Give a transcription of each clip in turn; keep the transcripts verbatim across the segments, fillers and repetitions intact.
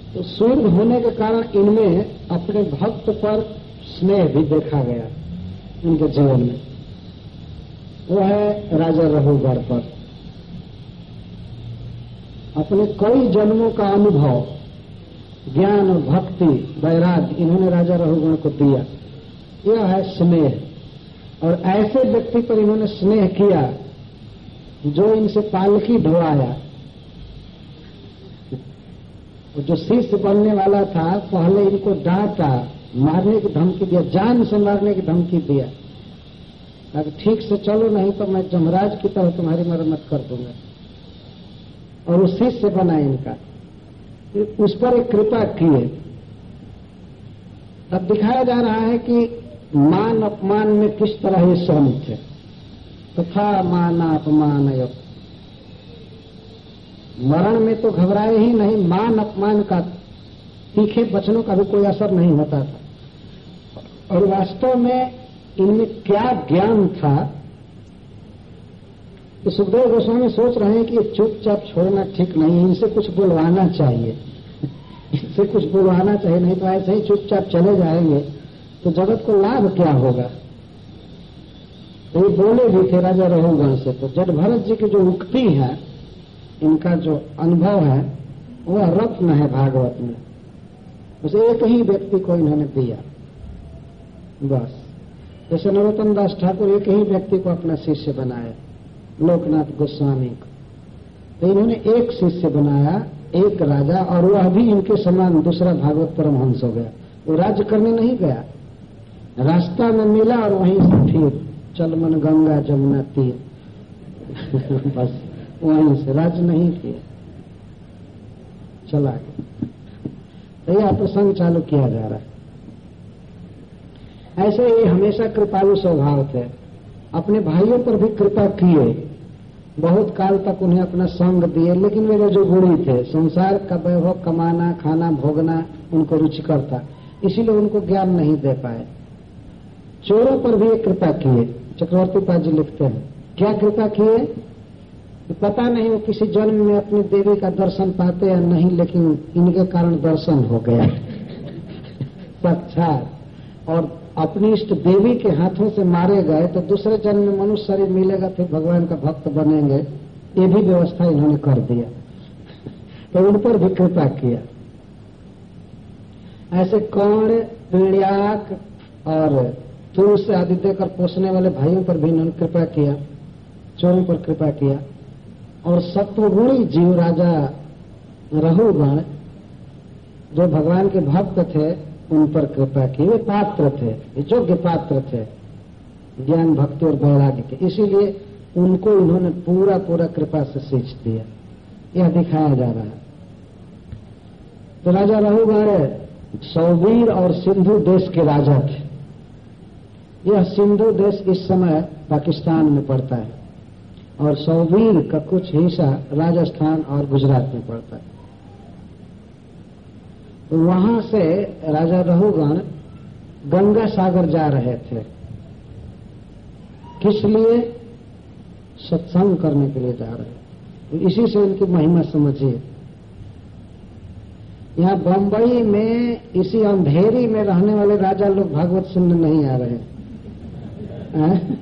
तो सूर्य होने के कारण इनमें अपने भक्त पर स्नेह भी देखा गया इनके जीवन में। वो है राजा रघुगढ़ पर अपने कई जन्मों का अनुभव, ज्ञान, भक्ति, वैराग्य इन्होंने राजा रघुगढ़ को दिया। यह है स्नेह। और ऐसे व्यक्ति पर इन्होंने स्नेह किया जो इनसे पालकी ढोवाया। जो शिष्य बनने वाला था पहले इनको डांटा, मारने की धमकी दिया, जान से मारने की धमकी दिया। अगर ठीक से चलो नहीं तो मैं जमराज की तरह तुम्हारी मरम्मत कर दूंगा। और उस शिष्य बना इनका, उस पर एक कृपा किए। अब दिखाया जा रहा है कि मान अपमान में किस तरह ये सहमत थे। तथा माना अपमान योग, मरण में तो घबराए ही नहीं, मान अपमान का, तीखे वचनों का भी कोई असर नहीं होता था। और वास्तव में इनमें क्या ज्ञान था तो सुखदेव गोस्वामी सोच रहे हैं कि ये चुपचाप छोड़ना ठीक नहीं है, इनसे कुछ बुलवाना चाहिए इनसे कुछ बुलवाना चाहिए, नहीं तो ऐसे ही चुपचाप चले जाएंगे तो जगत को लाभ क्या होगा। तो ये बोले भी थे राजा रघुगण से। तो जड भरत जी की जो उक्ति है, इनका जो अनुभव है, वह रत्न है भागवत में। उसे एक ही व्यक्ति को इन्होंने दिया बस। जैसे नरोत्तम दास ठाकुर एक ही व्यक्ति को अपना शिष्य बनाया, लोकनाथ गोस्वामी को। तो इन्होंने एक शिष्य बनाया, एक राजा, और वह भी इनके समान दूसरा भागवत परमहंस हो गया। वो राज्य करने नहीं गया, रास्ता में मिला और वहीं से फिर चल मन गंगा जमुना तीर बस वहीं से राज्य नहीं किया, चला गया। तो यह प्रसंग चालू किया जा रहा है। ऐसे ये हमेशा कृपालु स्वभाव थे, अपने भाइयों पर भी कृपा किए, बहुत काल तक उन्हें अपना संग दिए। लेकिन वे रजोगुणी थे, संसार का वैभव, कमाना, खाना, भोगना उनको रुचिकर था, इसीलिए उनको ज्ञान नहीं दे पाए। चोरों पर भी एक कृपा किए। चक्रवर्ती पाद जी लिखते हैं, क्या कृपा किए पता नहीं, वो किसी जन्म में अपनी देवी का दर्शन पाते या नहीं, लेकिन इनके कारण दर्शन हो गया साक्षात। और अपनी इष्ट देवी के हाथों से मारे गए तो दूसरे जन्म में मनुष्य शरीर मिलेगा, फिर भगवान का भक्त बनेंगे। ये भी व्यवस्था इन्होंने कर दिया तो उन पर भी कृपा किया। ऐसे कर्ण, पिण्याक और तुलस आदि देकर पोसने वाले भाइयों पर भी इन्होंने कृपा किया, चोरों पर कृपा किया। और सत्वगुणी जीव राजा रघुगण जो भगवान के भक्त थे उन पर कृपा की। वे पात्र थे, योग्य पात्र थे ज्ञान, भक्ति और वैराग्य के, इसीलिए उनको इन्होंने पूरा पूरा कृपा से सींच दिया। यह दिखाया जा रहा है। तो राजा रघुगण सौवीर और सिंधु देश के राजा थे। यह सिंधु देश इस समय पाकिस्तान में पड़ता है और सौवीर का कुछ हिस्सा राजस्थान और गुजरात में पड़ता है। तो वहां से राजा रघुगण गंगा सागर जा रहे थे। किस लिए? सत्संग करने के लिए जा रहे थे। तो इसी से उनकी महिमा समझिए। यहाँ बंबई में इसी अंधेरी में रहने वाले राजा लोग भागवत सुनने नहीं आ रहे हैं।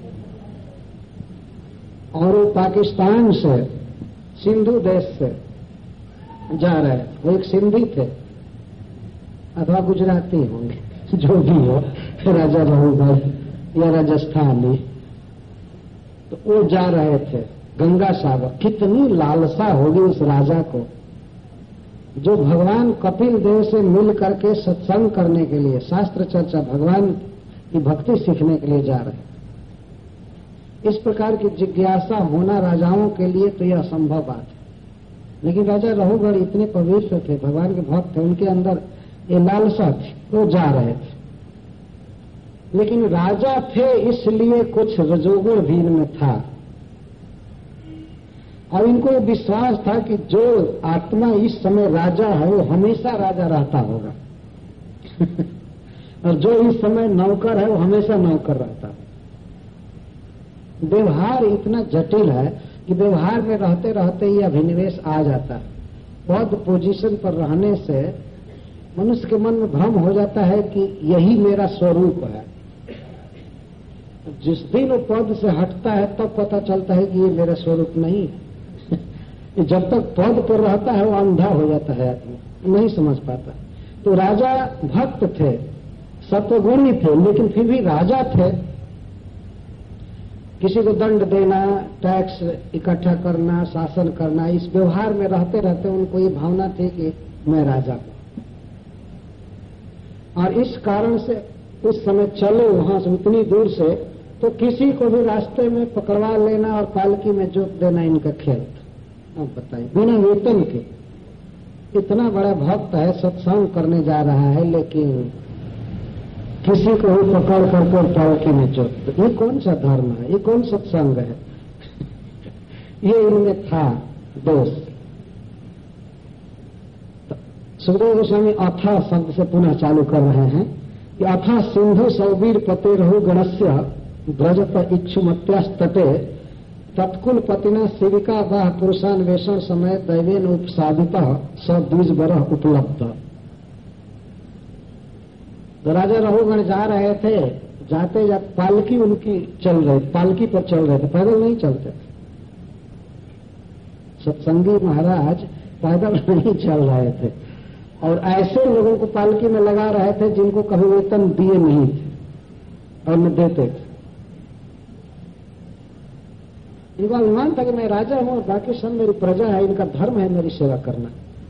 और वो पाकिस्तान से, सिंधु देश से जा रहे हैं। वो एक सिंधी थे अथवा गुजराती होंगे, जो भी हो, राजा रघुगण या राजस्थानी। तो वो जा रहे थे गंगा सागर। कितनी लालसा होगी उस राजा को जो भगवान कपिल देव से मिल करके सत्संग करने के लिए, शास्त्र चर्चा, भगवान की भक्ति सीखने के लिए जा रहे हैं। इस प्रकार की जिज्ञासा होना राजाओं के लिए तो यह असंभव बात है। लेकिन राजा रघुगण इतने पवित्र थे, भगवान के भक्त थे, उनके अंदर ये लालसा थी, वो जा रहे थे। लेकिन राजा थे इसलिए कुछ रजोगुण भी इनमें था और इनको विश्वास था कि जो आत्मा इस समय राजा है वो हमेशा राजा रहता होगा और जो इस समय नौकर है वो हमेशा नौकर रहता है। व्यवहार इतना जटिल है कि व्यवहार में रहते रहते ही अभिनिवेश आ जाता है। पद पोजीशन पर रहने से मनुष्य के मन में भ्रम हो जाता है कि यही मेरा स्वरूप है। जिस दिन वो पद से हटता है तब पता चलता है कि ये मेरा स्वरूप नहीं है। जब तक पद पर रहता है वो अंधा हो जाता है, आदमी नहीं समझ पाता। तो राजा भक्त थे, सत्वगुणी थे, लेकिन फिर भी राजा थे। किसी को दंड देना, टैक्स इकट्ठा करना, शासन करना, इस व्यवहार में रहते रहते उनको ये भावना थी कि मैं राजा हूं। और इस कारण से उस समय चले वहां से उतनी दूर से, तो किसी को भी रास्ते में पकड़वा लेना और पालकी में जोत देना इनका खेल था। अब बताइए, बिना वेतन के इतना बड़ा भक्त है, सत्संग करने जा रहा है, लेकिन किसी को भी पकड़ करके पालकी में जोत, ये कौन सा धर्म है, ये कौन सत्संग है? ये इनमें था दोष। सुखदेव गोस्वामी अथा शब्द से पुनः चालू कर रहे हैं कि अथा सिंधु सौवीर पते रहु गणस्य ब्रजत इच्छुमत्यास्तटे तत्कुल पतिना सेविका वाह पुरुषान्वेषण समय दैवेन उपसादित स द्विज बरह उपलब्ध। तो राजा रहुगण जा रहे थे, जाते जाते पालकी उनकी चल रही, पालकी पर चल रहे थे, पैदल नहीं चलते। सत्संगी महाराज पैदल नहीं चल रहे थे और ऐसे लोगों को पालकी में लगा रहे थे जिनको कभी वेतन दिए नहीं थे और न देते थे। इनको अभिमान था कि मैं राजा हूं और बाकी सब मेरी प्रजा है, इनका धर्म है मेरी सेवा करना।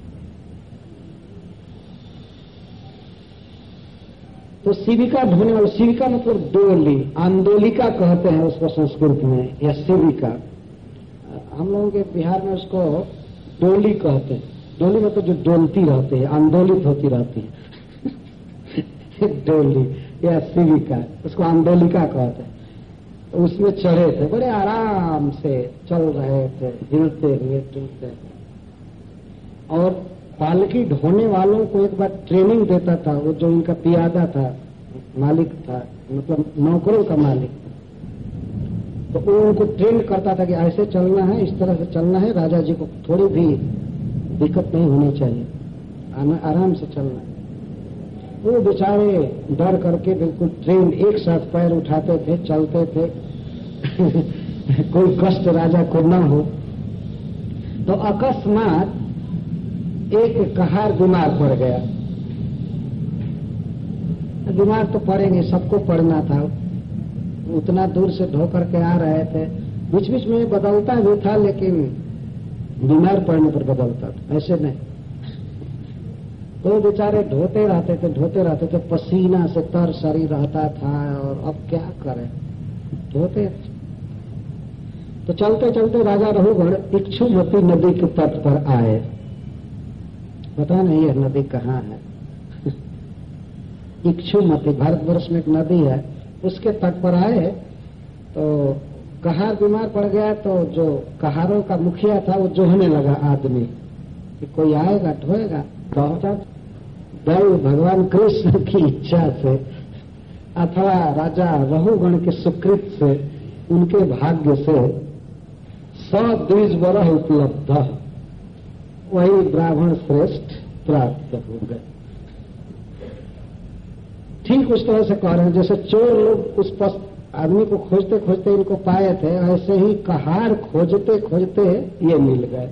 तो शिविका ढोने वाले, शिविका मतलब डोली, आंदोलिका कहते हैं उसको संस्कृत में, या शिविका। हम लोगों के बिहार में उसको डोली कहते हैं। डोली मतलब जो डोलती रहती है, आंदोलित होती रहती है डोली या शिविका, उसको आंदोलिका कहते हैं। उसमें चढ़े थे, बड़े आराम से चल रहे थे, हिलते हुए टूटते। और पालकी ढोने वालों को एक बार ट्रेनिंग देता था, वो जो इनका पियादा था, मालिक था, मतलब नौकरों का मालिक, तो वो उनको ट्रेन करता था कि ऐसे चलना है, इस तरह से चलना है, राजा जी को थोड़ी भी दिक्कत नहीं होनी चाहिए, आराम से चलना है। वो बेचारे डर करके बिल्कुल ट्रेन एक साथ पैर उठाते थे, चलते थे कोई कष्ट राजा को न हो। तो अकस्मात एक कहार बीमार पड़ गया। बीमार तो पड़ेंगे, सबको पड़ना था, उतना दूर से ढो करके आ रहे थे। बीच बीच में बदलता भी था, लेकिन बीमार पड़ने पर बदलता था, ऐसे नहीं। तो बेचारे ढोते रहते थे, ढोते रहते थे, पसीना से तर शरीर रहता था, और अब क्या करें, ढोते। तो चलते चलते राजा रहुगण इक्षुमती नदी के तट पर आए। पता नहीं यह नदी कहाँ है। इक्षुमती भारतवर्ष में एक नदी है, उसके तट पर आए। तो कहार बीमार पड़ गया, तो जो कहारों का मुखिया था वो जोहने लगा आदमी कि कोई आएगा ढोएगा। पहुंचा दैव भगवान कृष्ण की इच्छा से अथवा राजा रहुगण के सुकृत से, उनके भाग्य से सद्विज बरह उपलब्ध, वही ब्राह्मण श्रेष्ठ प्राप्त हो गए। ठीक उस तरह से कह रहे हैं जैसे चोर लोग उस पस आदमी को खोजते खोजते इनको पाए थे, ऐसे ही कहार खोजते खोजते ये मिल गए।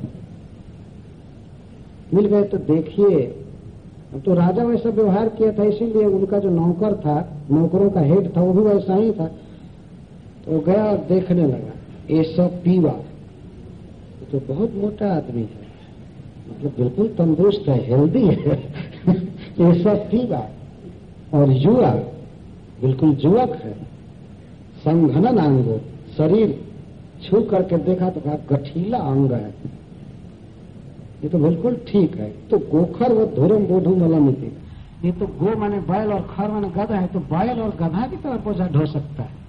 मिल गए तो देखिए, तो राजा वैसा व्यवहार किया था, इसीलिए उनका जो नौकर था, नौकरों का हेड था, वो भी वैसा ही था। तो गया और देखने लगा, ये सब पीवा, तो बहुत मोटा आदमी है, मतलब बिल्कुल तंदुरुस्त है, हेल्दी है ये सब पीवा। और युवा बिल्कुल युवक है, संघनन अंग, शरीर छू करके देखा तो कहा गठीला अंग है, ये तो बिल्कुल ठीक है। तो गोखर वो धुरम बोधू मलमिति, ये तो गो माने बैल और खर माने गधा है, तो बैल और गधा की तरह बोझा ढो सकता है।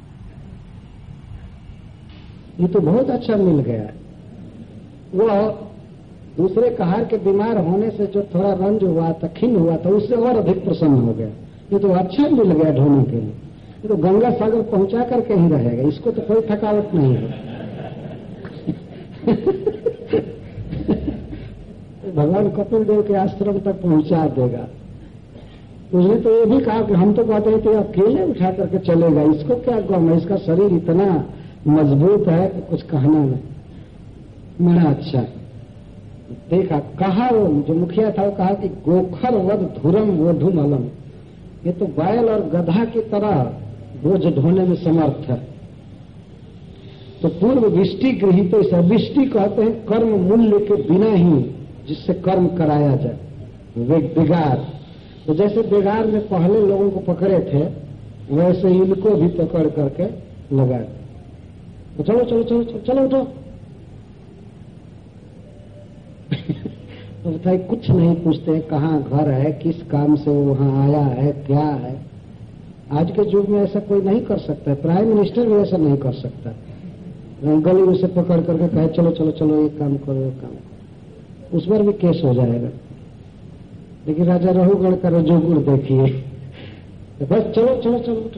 ये तो बहुत अच्छा मिल गया। वो दूसरे कहार के बीमार होने से जो थोड़ा रंज हुआ था, खिन्न हुआ था, उससे और अधिक प्रसन्न हो गया। ये तो अच्छा मिल गया ढोने के लिए, ये तो गंगा सागर पहुंचा करके ही रहेगा, इसको तो कोई थकावट नहीं है भगवान कपिल देव के आश्रम तक पहुंचा देगा। उसने तो ये भी कहा कि हम तो कहते हैं कि अकेले उठा करके चलेगा, इसको क्या गम है, इसका शरीर इतना मजबूत है कि कुछ कहना नहीं। बड़ा अच्छा देखा, कहा वो जो मुखिया था वो कहा कि गोखर वध धुरम वोढुम अलम, ये तो बैल और गधा की तरह बोझ ढोने में समर्थ है। तो पूर्व विष्टि गृहीत से, विष्टि कहते हैं कर्म मूल्य के बिना ही जिससे कर्म कराया जाए, वे बेगार। तो जैसे बेगार में पहले लोगों को पकड़े थे वैसे इनको भी पकड़ करके लगा। तो चलो चलो चलो चलो चलो उठो। तो बताइए कुछ नहीं पूछते कहाँ घर है, किस काम से वो वहां आया है, क्या है। आज के युग में ऐसा कोई नहीं कर सकता, प्राइम मिनिस्टर भी ऐसा नहीं कर सकता। गली में से पकड़ करके कहे चलो चलो चलो ये काम करो ये काम करो, उस पर भी केस हो जाएगा। लेकिन राजा रघुगढ़ का रजोगुण देखिए, तो बस चलो चलो चलो उठो।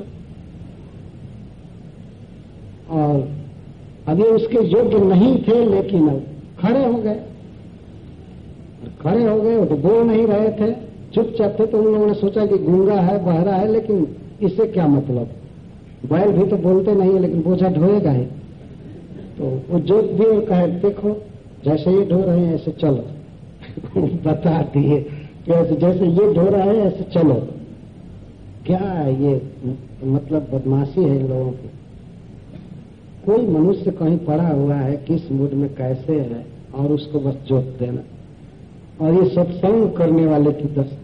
और अभी उसके योग्य नहीं थे लेकिन अब खड़े हो गए, खड़े हो गए। वो तो बोल नहीं रहे थे, चुपचाप थे। तो उन लोगों ने सोचा कि गूंगा है, बहरा है, लेकिन इससे क्या मतलब, बैल भी तो बोलते नहीं है लेकिन बोझा ढोएगा ही। तो वो जोत भी और कहे देखो जैसे ये ढो रहे हैं ऐसे चलो। बता दिए जैसे जैसे ये ढो रहा है ऐसे चलो। क्या ये मतलब बदमाशी है इन लोगों की। कोई मनुष्य कहीं पड़ा हुआ है, किस मूड में कैसे है, और उसको बस जोत देना। और ये सत्संग करने वाले की दशा,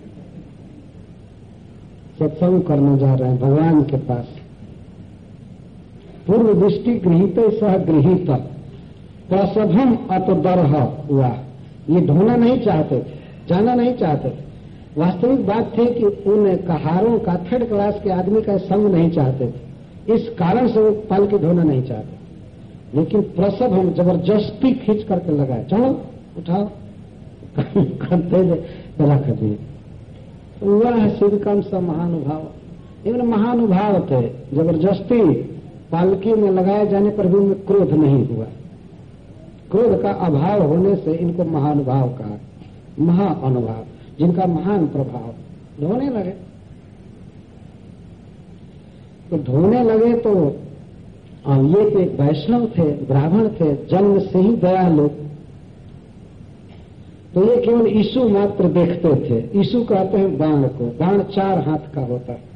सत्संग करने जा रहे हैं भगवान के पास। पूर्व दृष्टि गृहीत सह गृहीत प्रसभम अतदरह हुआ। ये ढोना नहीं चाहते थे, जाना नहीं चाहते थे। वास्तविक बात थी कि उन कहारों का, थर्ड क्लास के आदमी का संग नहीं चाहते थे, इस कारण से वो पालकी ढोना नहीं चाहते। लेकिन प्रसभम जबरदस्ती खींच करके लगाए, चलो उठाओ करते रख दिए। वह है सिद्धकम सा महानुभाव। इवन महानुभाव थे, जबरदस्ती पालकी में लगाए जाने पर भी उनमें क्रोध नहीं हुआ। क्रोध का अभाव होने से इनको महानुभाव कहा, महाअनुभाव, जिनका महान प्रभाव। ढोने लगे तो ढोने लगे तो ये तो एक वैष्णव थे, ब्राह्मण थे, जन्म से ही दयालु। तो ये केवल यीशु मात्र देखते थे। यीशु कहते हैं बाण को, बाण चार हाथ का होता है,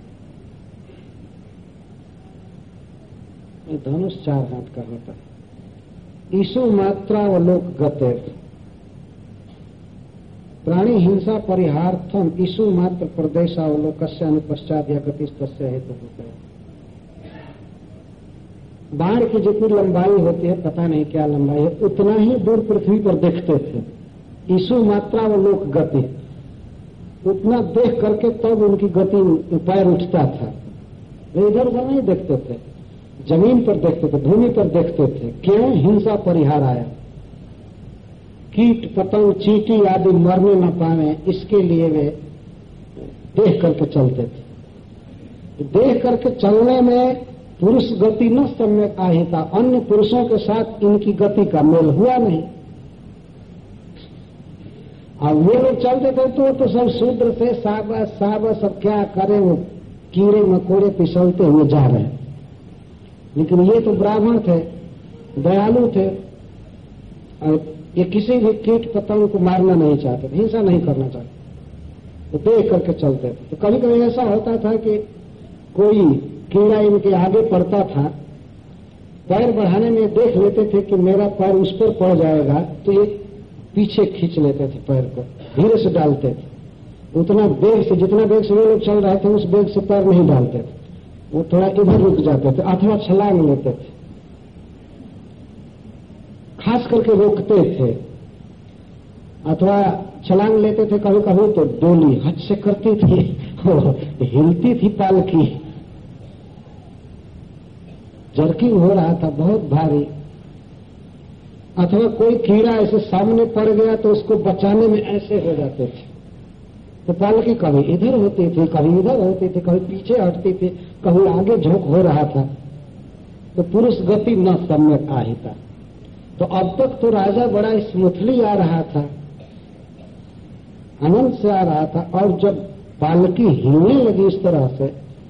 धनुष चार हाथ का होता है। यीशु मात्रा व लोक गते, प्राणी हिंसा परिहार्थम यीशु मात्र प्रदेशावलोकस्य अनुपश्चात या गतिस्तस्य हेतु होता है। बाण की जितनी लंबाई होती है, पता नहीं क्या लंबाई है, उतना ही दूर पृथ्वी पर देखते थे। यीशु मात्रा व लोक गति, उतना देख करके तब उनकी गति पैर उठता था। वे इधर उधर नहीं देखते थे, जमीन पर देखते थे, भूमि पर देखते थे। क्यों? हिंसा परिहार आया, कीट पतंग चींटी आदि मरने न पावे, इसके लिए वे देख करके चलते थे। देख करके चलने में पुरुष गति न सम्यक आहिता, अन्य पुरुषों के साथ इनकी गति का मेल हुआ नहीं। और वो लोग चलते थे तो तो सब शूद्र थे, साबा साबा सब क्या करे, वो कीड़े मकोड़े पिसलते हुए जा रहे हैं। लेकिन ये तो ब्राह्मण थे, दयालु थे, और ये किसी भी कीट पतंग को मारना नहीं चाहते थे, हिंसा नहीं करना चाहते, तो देख करके चलते थे। तो कभी कभी ऐसा होता था कि कोई कीड़ा इनके आगे पड़ता था, पैर बढ़ाने में देख लेते थे कि मेरा पैर उस पर पड़ जाएगा, तो ये पीछे खींच लेते थे, पैर को धीरे से डालते थे। उतना वेग से, जितना वेग से वो लोग चल रहे थे उस वेग से पैर नहीं डालते थे, वो थोड़ा इधर रुक जाते थे अथवा छलांग लेते थे, खास करके रोकते थे अथवा छलांग लेते थे। कभी कभी तो डोली हद से करती थी, हिलती थी पालकी, जर्किंग हो रहा था बहुत भारी। अथवा कोई कीड़ा ऐसे सामने पड़ गया तो उसको बचाने में ऐसे हो जाते थे। तो पालकी कभी इधर होती थी, कभी इधर होती थी, कभी पीछे हटती थी, कभी आगे झोंक हो रहा था। तो पुरुष गति न सम्यक आहिता। तो अब तक तो राजा बड़ा स्मूथली आ रहा था, आनंद से आ रहा था। और जब पालकी हिलने लगी इस तरह से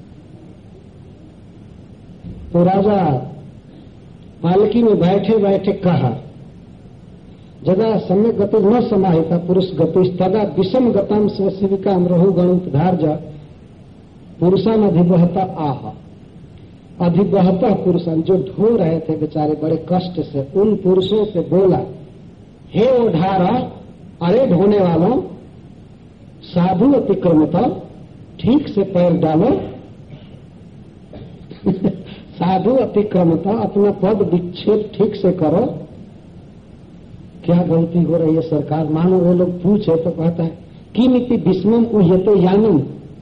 तो राजा पालकी में बैठे बैठे कहा, जगह सम्यक गति न समाहिता पुरुष गति तदा विषम गतम स्वशिविका रघु गणुपधार्ज पुरुषान अधिवहता आह। अधिवहता पुरुषन, जो ढो रहे थे बेचारे बड़े कष्ट से, उन पुरुषों से बोला, हे ओढ़ारा, अरे ढोने वालों, साधु अतिक्रमता, ठीक से पैर डालो। साधु अतिक्रमता, अपना पद विक्षेप ठीक से करो। क्या गलती हो रही है सरकार? मानो वो लोग पूछे तो कहता है कि नीति विस्मम उह्यते यानम,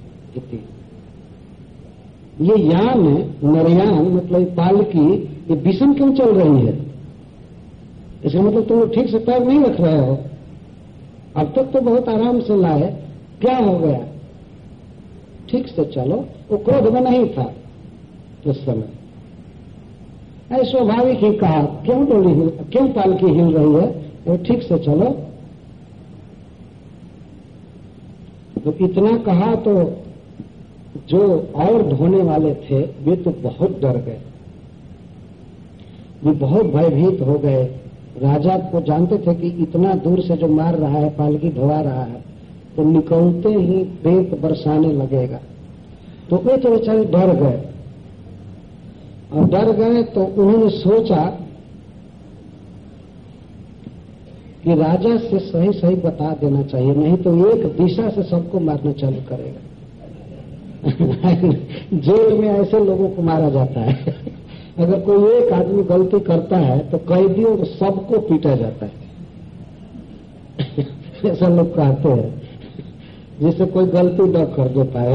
ये यान नरयान मतलब पालकी ये विषम क्यों चल रही है? इसका मतलब तुम लोग ठीक से पैर नहीं रख रहे हो। अब तक तो बहुत आराम से लाए, क्या हो गया? ठीक से चलो। वो क्रोध में नहीं था उस समय, ऐसा स्वाभाविक ही कहा, क्यों डोली हिल, क्यों पालकी हिल रही है? वो ठीक से चलो। तो इतना कहा तो जो और ढोने वाले थे वे तो बहुत डर गए, वे बहुत भयभीत हो गए। राजा को जानते थे कि इतना दूर से जो मार रहा है, पालकी ढोआ रहा है, तो निकलते ही पेट बरसाने लगेगा। तो वे तो बेचारे डर गए, और डर गए तो उन्होंने सोचा कि राजा से सही सही बता देना चाहिए, नहीं तो एक दिशा से सबको मारना चालू करेगा। जेल में ऐसे लोगों को मारा जाता है। अगर कोई एक आदमी गलती करता है तो कैदियों को सबको पीटा जाता है। ऐसा लोग कहते हैं, जिससे कोई गलती न कर दे पाए।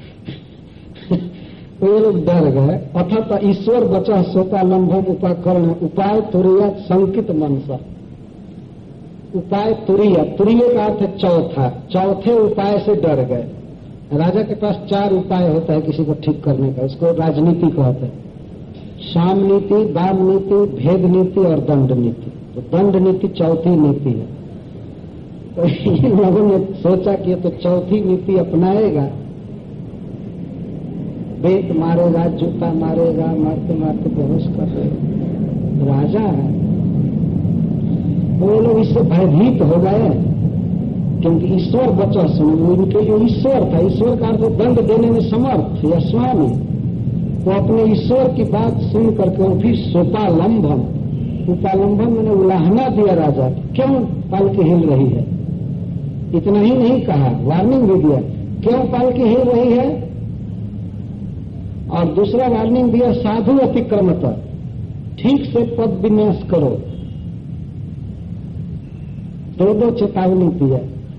तो ये लोग डर गए। अथात ईश्वर बचा सोता लंभम उपाकरण उपाय तुरीय संकित मनसा। उपाय तुरीय, तुरीय का अर्थ है चौथा, चौथे उपाय से डर गए। राजा के पास चार उपाय होता है किसी को ठीक करने का, इसको राजनीति कहते हैं। साम नीति, दाम नीति, भेद नीति और दंड नीति। तो दंड नीति चौथी नीति है। तो इन लोगों ने सोचा कि तो चौथी नीति अपनाएगा, बेत मारेगा, जूता मारेगा, मारते मारते बेहोश कर देगा। राजा है। वो लोग इससे भयभीत हो गए, क्योंकि ईश्वर बचा सुन, वो इनके लिए ईश्वर था। ईश्वर का अर्थ दंड देने में समर्थ या स्वामी। तो अपने ईश्वर की बात सुन करके वो फिर सोपालंबम, उपालंबम मैंने उलाहना दिया राजा, क्यों पालकी हिल रही है? इतना ही नहीं कहा, वार्निंग भी दिया, क्यों पालकी हिल रही है? और दूसरा वार्निंग दिया, साधु अतिक्रमता, ठीक से पद विन्यास करो। दो दो चेतावनी दिया।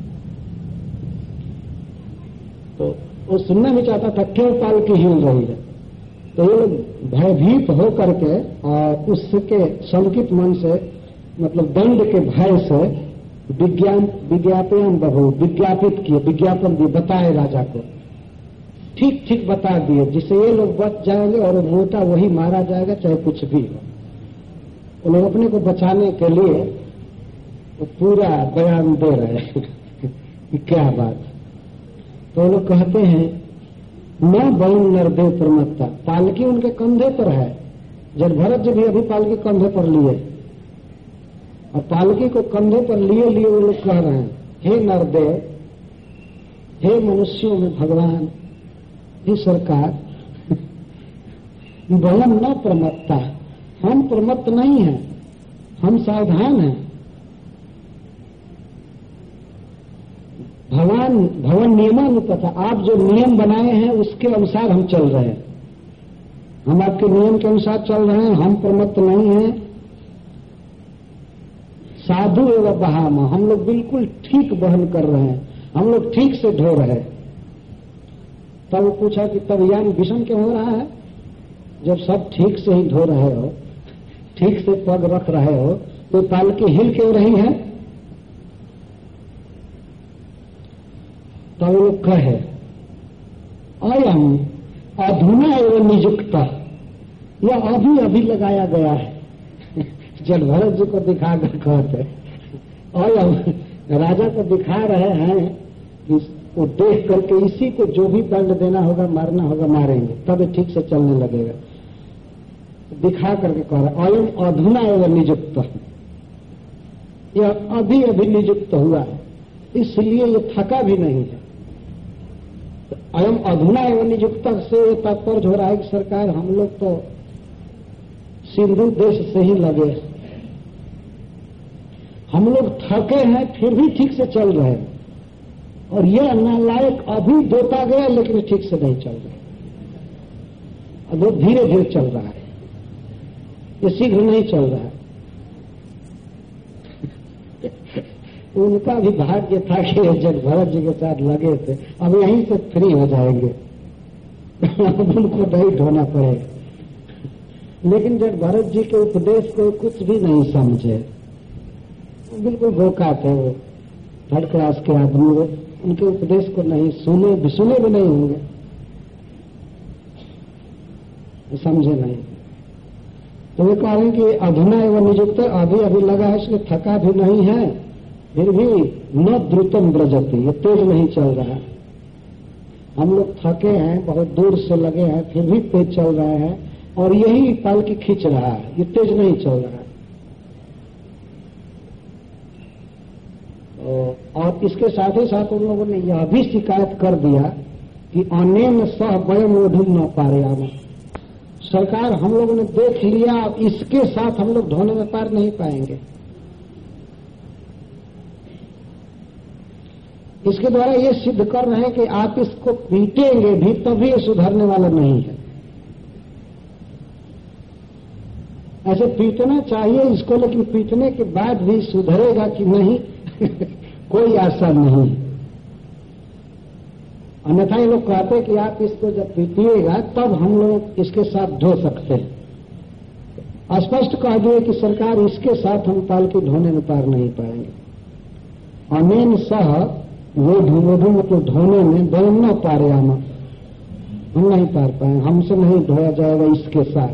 तो वो सुनना भी चाहता था, क्यों पालकी हिल रही है? तो ये लोग भयभीत हो करके और उसके संकित मन से, मतलब दंड के भय से विज्ञान विज्ञापन बहु विज्ञापित किए, विज्ञापन दिए, बताए राजा को, ठीक ठीक बता दिए, जिससे ये लोग बच जाएंगे और मोटा वही मारा जाएगा, चाहे कुछ भी हो। वो लोग अपने को बचाने के लिए तो पूरा बयान दे रहे हैं। क्या बात। तो लोग कहते हैं, न बन नरदेव प्रमत्ता, पालकी उनके कंधे पर है। जब भरत जी भी अभी पालकी कंधे पर लिए, और पालकी को कंधे पर लिए लिए वो लोग कह रहे हैं, हे नरदेव, हे मनुष्यों में भगवान, हे सरकार, वयम न प्रमत्ता, हम प्रमत्त नहीं हैं, हम सावधान हैं। भगवान भवन नियमानुपता, आप जो नियम बनाए हैं उसके अनुसार हम चल रहे हैं। हम आपके नियम के अनुसार चल रहे हैं, हम प्रमत्त नहीं हैं। साधु एवं बहामा, हम लोग बिल्कुल ठीक वहन कर रहे हैं, हम लोग ठीक से ढो रहे हैं। तब वो पूछा कि तब यान विषम क्यों हो रहा है? जब सब ठीक से ही ढो रहे हो, ठीक से पग रख रहे हो, तो पालकी हिल क्यों रही है? तो वो कहे, अयम अधुना एवं नियुक्ता, यह अभी अभी लगाया गया है। जब भरत जी को दिखा कर कहते, अयम राजा को दिखा रहे हैं इस, वो देख करके इसी को जो भी दंड देना होगा, मारना होगा, मारेंगे, तब ये ठीक से चलने लगेगा। दिखा करके कह रहा अयम अधुना एवं नियुक्त, यह अभी अभी नियुक्त हुआ है, इसलिए ये थका भी नहीं है। तो अयम अधुना एवं नियुक्त से तात्पर्य हो रहा है कि सरकार हम लोग तो सिंधु देश से ही लगे, हम लोग थके हैं फिर भी ठीक से चल रहे हैं, और यह नालायक अभी देता गया लेकिन ठीक से नहीं चल रहा, अब वो धीरे धीरे चल रहा है, ये शीघ्र नहीं चल रहा है। उनका भी भाग्य था कि जब भरत जी के साथ लगे थे, अब यहीं से फ्री हो जाएंगे उनको नहीं ढोना पड़ेगा। लेकिन जब भरत जी के उपदेश को कुछ भी नहीं समझे, बिल्कुल बोका थे वो, थर्ड क्लास के आदमी, वो उनके उपदेश को नहीं सुने भी सुने भी नहीं होंगे, समझे नहीं। तो वे कह रहे हैं कि अधुना एवं नियुक्त, अभी अभी लगा है, इसलिए थका भी नहीं है, फिर भी न द्रुतम ब्रजति, ये तेज नहीं चल रहा है। हम लोग थके हैं, बहुत दूर से लगे हैं, फिर भी तेज चल रहे हैं, और यही पालकी खींच रहा है, ये तेज नहीं चल रहा है। और इसके साथ ही साथ उन लोगों ने यह भी शिकायत कर दिया कि अनेन सह वयम ओढ़ुम न पारयाम, सरकार हम लोगों ने देख लिया, अब इसके साथ हम लोग ढोने में पार नहीं पाएंगे। इसके द्वारा ये सिद्ध कर रहे हैं कि आप इसको पीटेंगे भी तभी ये सुधरने वाला नहीं है। ऐसे पीटना चाहिए इसको, लेकिन पीटने के बाद भी सुधरेगा कि नहीं कोई आशा नहीं। अन्यथा ये लोग कहते हैं कि आप इसको जब पीटिएगा तब हम लोग इसके साथ ढो सकते हैं। स्पष्ट कह दिए कि सरकार इसके साथ हम पालकी ढोने में पार नहीं पाएंगे। अनेन सह वो ढूंढो मतलब ढोने में वयम न पारयाम, हम नहीं पार पाए, हमसे नहीं ढोया जाएगा इसके साथ।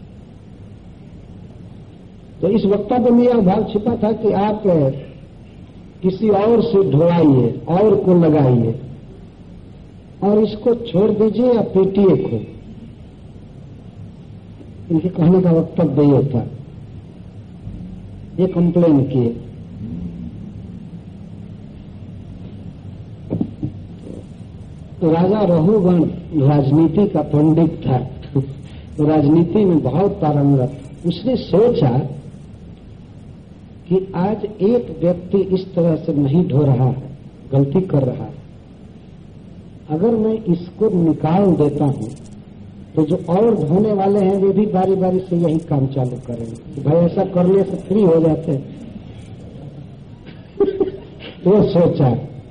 तो इस वक्तव्य में यह भाव छिपा था कि आप किसी और से ढोवाइए, और को लगाइए, और इसको छोड़ दीजिए या पीटिए को। इनके कहने का वक्तव्य ये था, ये कंप्लेन किए। तो राजा रहुगण राजनीति का पंडित था, तो राजनीति में बहुत पारंगत। उसने सोचा कि आज एक व्यक्ति इस तरह से नहीं ढो रहा है, गलती कर रहा है, अगर मैं इसको निकाल देता हूं तो जो और ढोने वाले हैं वे भी बारी बारी से यही काम चालू करेंगे। भाई ऐसा करने से फ्री हो जाते हैं वो सोचा।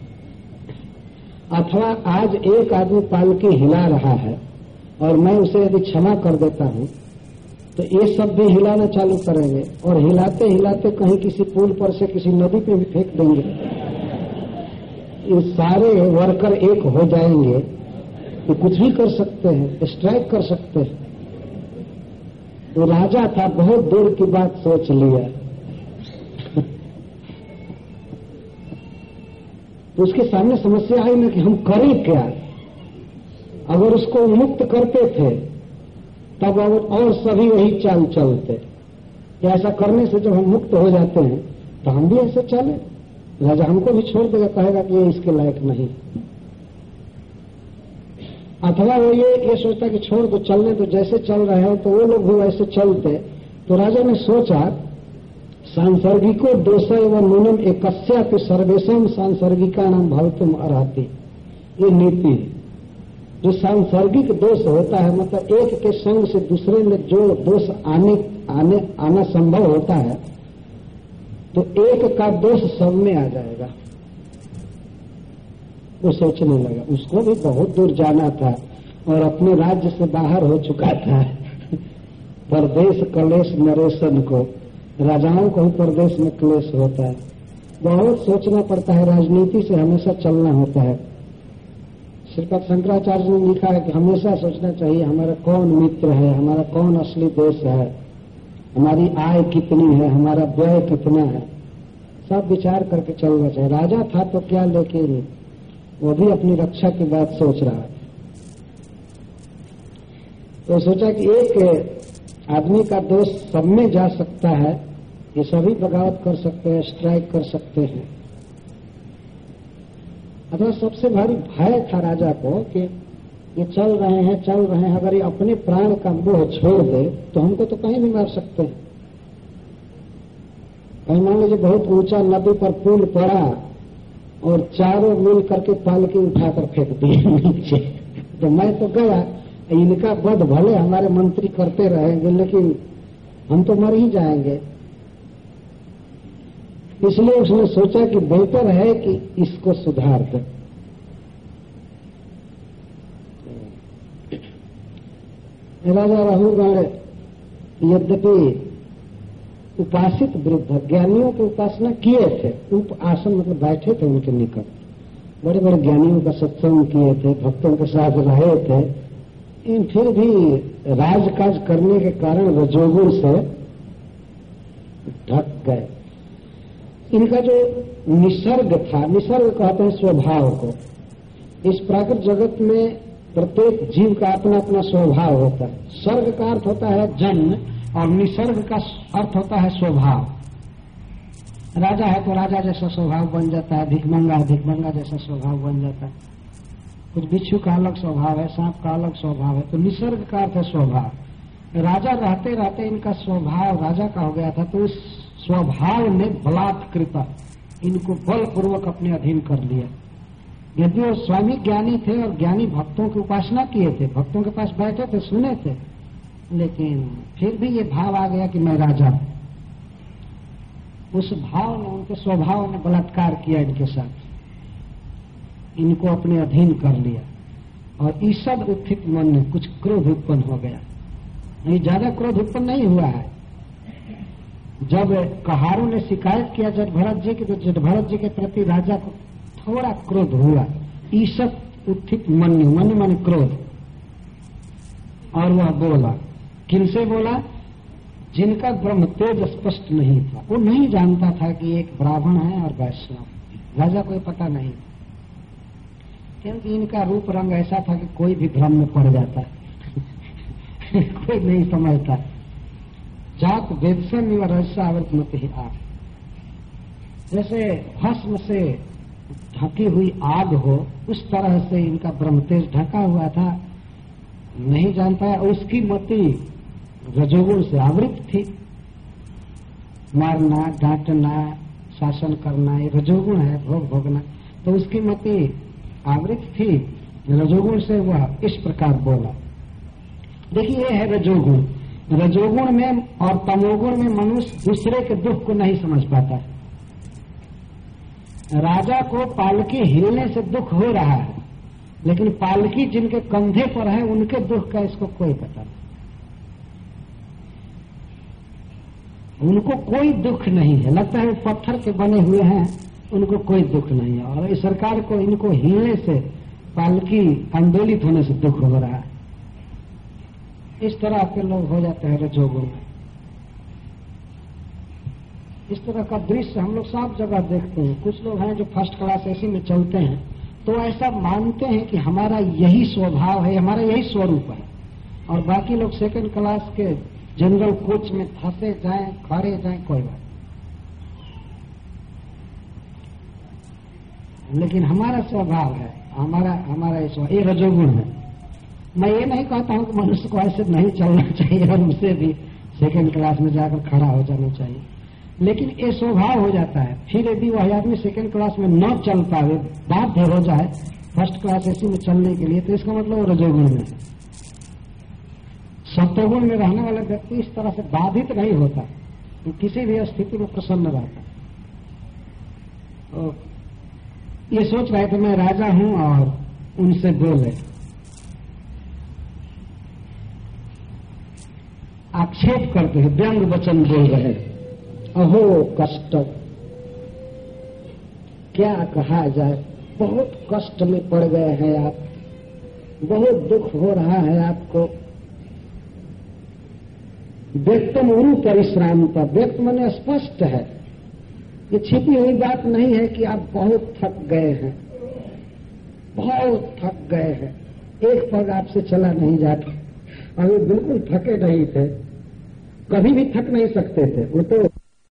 अथवा आज एक आदमी पालकी हिला रहा है और मैं उसे यदि क्षमा कर देता हूं तो ये सब भी हिलाना चालू करेंगे, और हिलाते हिलाते कहीं किसी पुल पर से किसी नदी पे भी फेंक देंगे। ये सारे वर्कर एक हो जाएंगे तो कुछ भी कर सकते हैं, स्ट्राइक कर सकते हैं। तो राजा था, बहुत दूर की बात सोच लिया। तो उसके सामने समस्या आई ना कि हम करें क्या। अगर उसको मुक्त करते थे तब और, और सभी वही चाल चलते, या ऐसा करने से जब हम मुक्त हो जाते हैं तो हम भी ऐसे चले। राजा हमको भी छोड़ देगा, कहेगा कि ये इसके लायक नहीं। अथवा वो ये ये सोचता कि छोड़ दो, चलने तो जैसे चल रहे हैं तो वो लोग भी वैसे चलते। तो राजा ने सोचा सांसर्गिको दोष एवं नूनम एकस्यापि सर्वेशम सांसर्गिका नाम भवितुम अर्हति। ये नीति जो सांसर्गिक दोष होता है, मतलब एक के संग से दूसरे में जो दोष आने आने आना संभव होता है, तो एक का दोष सब में आ जाएगा। वो सोचने लगा। उसको भी बहुत दूर जाना था और अपने राज्य से बाहर हो चुका था। परदेश कलेश नरेशन को, राजाओं को ही परदेश में क्लेश होता है। बहुत सोचना पड़ता है, राजनीति से हमेशा चलना होता है। श्रीपद शंकराचार्य ने लिखा है कि हमेशा सोचना चाहिए हमारा कौन मित्र है, हमारा कौन असली दोस्त है, हमारी आय कितनी है, हमारा व्यय कितना है, सब विचार करके चलना चाहिए। राजा था तो क्या, लेकिन वो भी अपनी रक्षा की बात सोच रहा है। तो सोचा कि एक आदमी का दोष सब में जा सकता है, ये सभी बगावत कर सकते हैं, स्ट्राइक कर सकते हैं। अथवा सबसे भारी भय था राजा को कि ये चल रहे हैं चल रहे हैं, अगर ये अपने प्राण का मोह छोड़ दे तो हमको तो कहीं भी मार सकते हैं। कहीं मान लीजिए बहुत ऊंचा नदी पर पुल पड़ा और चारों मिल करके पालकी उठाकर फेंक दिए नीचे, तो मैं तो गया, इनका वध भले हमारे मंत्री करते रहेंगे लेकिन हम तो मर ही जाएंगे। इसलिए उसने सोचा कि बेहतर है कि इसको सुधार दे। राजा राहुलगढ़ यद्यपि उपासित वृद्ध ज्ञानियों की उपासना किए थे, उप आसन मतलब बैठे थे उनके निकट, बड़े बड़े ज्ञानियों का सत्संग किए थे, भक्तों के साथ रहे थे, इन फिर भी राजकाज करने के कारण रजोगुण से ढक गए। इनका जो निसर्ग था, निसर्ग कहते हैं स्वभाव को, इस प्राकृतिक जगत में प्रत्येक जीव का अपना अपना स्वभाव होता है। सर्ग का अर्थ होता है जन्म और निसर्ग का अर्थ होता है स्वभाव। राजा है तो राजा जैसा स्वभाव बन जाता है, भिखमंगा है भिखमंगा जैसा स्वभाव बन जाता है, कुछ बिच्छू का अलग स्वभाव है, सांप का अलग स्वभाव है। तो निसर्ग का अर्थ है स्वभाव। राजा रहते रहते इनका स्वभाव राजा का हो गया था, तो उस स्वभाव ने बलात्कृत इनको बलपूर्वक अपने अधीन कर लिया। यदि वो स्वामी ज्ञानी थे और ज्ञानी भक्तों की उपासना किए थे, भक्तों के पास बैठे थे, सुने थे, लेकिन फिर भी ये भाव आ गया कि मैं राजा हूं। उस भाव ने, उनके स्वभाव ने बलात्कार किया इनके साथ, इनको अपने अधीन कर लिया। और ईषद उत्थित मन में कुछ क्रोध उत्पन्न हो गया। नहीं, ज्यादा क्रोध उत्पन्न नहीं हुआ है। जब कहारों ने शिकायत किया जट भरत जी की, तो जट भरत जी के प्रति राजा को थोड़ा क्रोध हुआ। ईषद उत्थित मन मन मन क्रोध। और वह बोला, किनसे बोला? जिनका ब्रह्म तेज स्पष्ट नहीं था। वो नहीं जानता था कि एक ब्राह्मण है और वैष्णव। राजा को पता नहीं, क्योंकि इनका रूप रंग ऐसा था कि कोई भी भ्रम में पड़ जाता है कोई नहीं समझता। जात वेदसन व रजसा आवृत मत ही आग, जैसे भस्म से ढकी हुई आग हो, उस तरह से इनका ब्रह्म तेज ढका हुआ था, नहीं जान पाया। और उसकी मति रजोगुण से आवृत थी। मारना, डांटना, शासन करना, ये रजोगुण है, भोग भोगना। तो उसकी मति आवृत थी रजोगुण से। वह इस प्रकार बोला। देखिए, ये है रजोगुण। रजोगुण में और तमोगुण में मनुष्य दूसरे के दुख को नहीं समझ पाता है। राजा को पालकी हिलने से दुख हो रहा है, लेकिन पालकी जिनके कंधे पर है उनके दुख का इसको कोई पता नहीं। उनको कोई दुख नहीं है, लगता है वो पत्थर के बने हुए हैं, उनको कोई दुख नहीं है। और इस सरकार को इनको हिलने से, पालकी आंदोलित होने से दुख हो रहा है। इस तरह के लोग हो जाते हैं रजोगुण में। इस तरह का दृश्य हम लोग सब जगह देखते हैं। कुछ लोग हैं जो फर्स्ट क्लास एसी में चलते हैं, तो ऐसा मानते हैं कि हमारा यही स्वभाव है, हमारा यही स्वरूप है, और बाकी लोग सेकंड क्लास के जनरल कोच में फंसे जाएं, खड़े जाएं, कोई बात। लेकिन हमारा स्वभाव है, हमारा हमारा स्वभाव ये रजोगुण है। मैं ये नहीं कहता हूं कि मनुष्य को ऐसे नहीं चलना चाहिए और उसे भी सेकंड क्लास में जाकर खड़ा हो जाना चाहिए, लेकिन ये स्वभाव हो जाता है। फिर यदि वह आदमी सेकंड क्लास में न चल पावे, बाध्य हो जाए फर्स्ट क्लास एसी में चलने के लिए, तो इसका मतलब रजोगुण में है। सत्वगुण में रहने वाला व्यक्ति इस तरह से बाधित नहीं होता, तो किसी भी स्थिति में प्रसन्न रहता। तो ये सोच रहे थे मैं राजा हूं और उनसे बोले, आक्षेप करते हैं, व्यंग वचन बोल रहे हैं। अहो कष्ट, क्या कहा जाए, बहुत कष्ट में पड़ गए हैं आप, बहुत दुख हो रहा है आपको। व्यक्तम उरु परिश्रामता, व्यक्त माने स्पष्ट है, ये छिपी हुई बात नहीं है कि आप बहुत थक गए हैं। बहुत थक गए हैं, एक पग आपसे चला नहीं जाता। अभी बिल्कुल थके नहीं थे, कभी भी थक नहीं सकते थे। वो तो